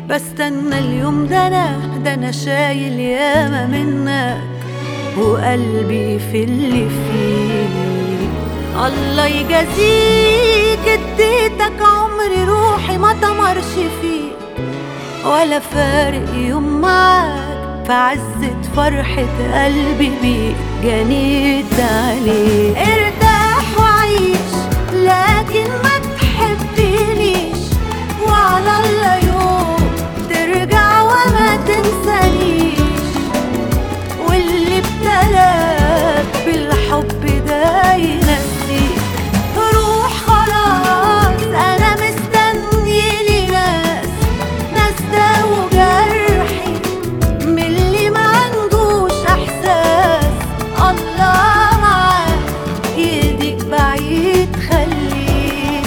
بستنى اليوم ده أنا شايل ياما منك وقلبي في اللي فيه. الله يجازيك، اديتك عمري روحي ما طمرش فيه، ولا فارق يوم معاك في عزة فرحة قلبي بيك جنيت عليك. ارتاح وعيش لكن ما تحبنيش، وعلى الله يوم ترجع وما تنسانيش، واللي ابتلاك بالحب ده ينسيك. روح خلاص أنا مستنيلي ناس داووا جرحي من اللي ما عندوش إحساس. الله معاك يديك بعيد خليك.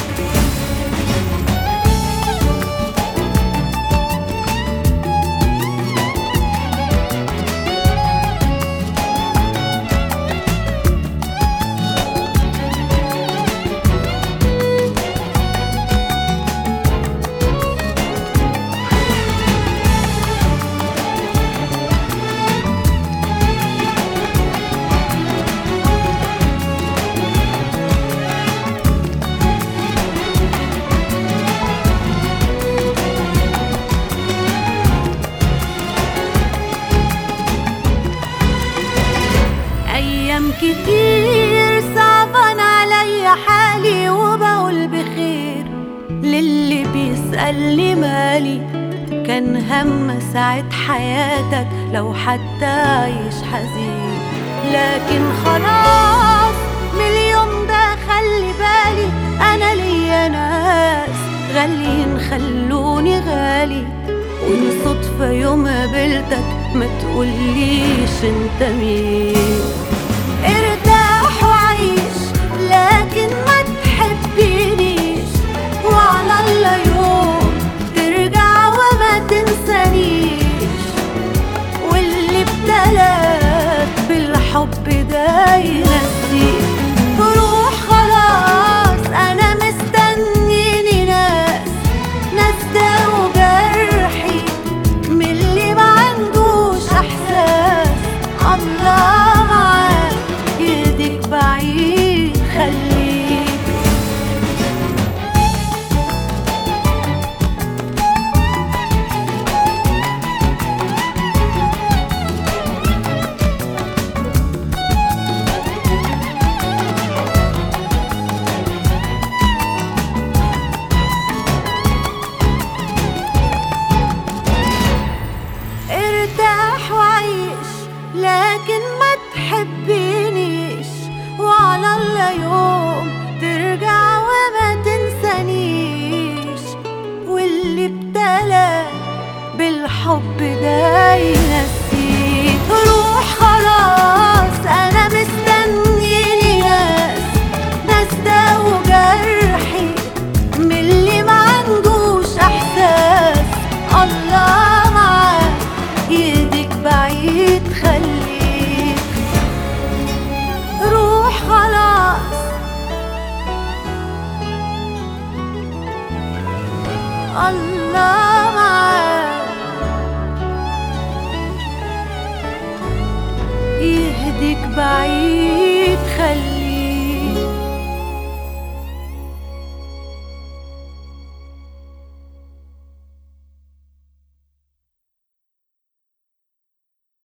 أيام كتير صعبان عليا حالي، وبقول بخير للي بيسألني مالي. كان هم ساعة حياتك لو حتى عايش حزين، لكن خلاص من اليوم ده خلي بالي أنا ليا ناس غاليين خلوني غالي. وإن صدفة يوم قابلتك ما تقوليش انت مين. ارتاح وعيش لكن ما تحبنيش، وعلى الله يوم ترجع وما تنسانيش، واللي ابتلاك بالحب ده ينسيك. روح خلاص أنا مستنيني ناس داووا جرحي من اللي ما عندوش إحساس. الله معاك يديك بعيد خليك. ارتاح وعيش لكن ما تحبنيش، وعلى الله يوم ترجع وما تنسانيش، واللي ابتلاك بالحب ده ينسيك. روح خلاص أنا مستنيلي ناس داووا جرحي من اللي ما عندوش إحساس. الله معاك يديك بعيد خليك. روح خلاص الله معاك يهديك بعيد